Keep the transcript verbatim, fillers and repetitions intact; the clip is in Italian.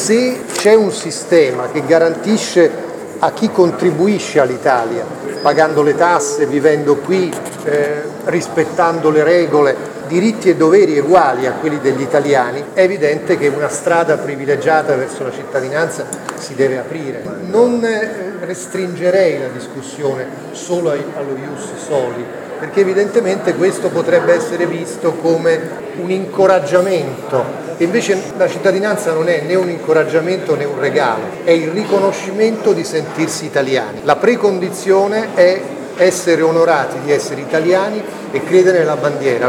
Se c'è un sistema che garantisce a chi contribuisce all'Italia, pagando le tasse, vivendo qui, eh, rispettando le regole, diritti e doveri uguali a quelli degli italiani, è evidente che una strada privilegiata verso la cittadinanza si deve aprire. Non restringerei la discussione solo allo ius soli, perché evidentemente questo potrebbe essere visto come un incoraggiamento. E invece la cittadinanza non è né un incoraggiamento né un regalo, è il riconoscimento di sentirsi italiani. La precondizione è essere onorati di essere italiani e credere nella bandiera.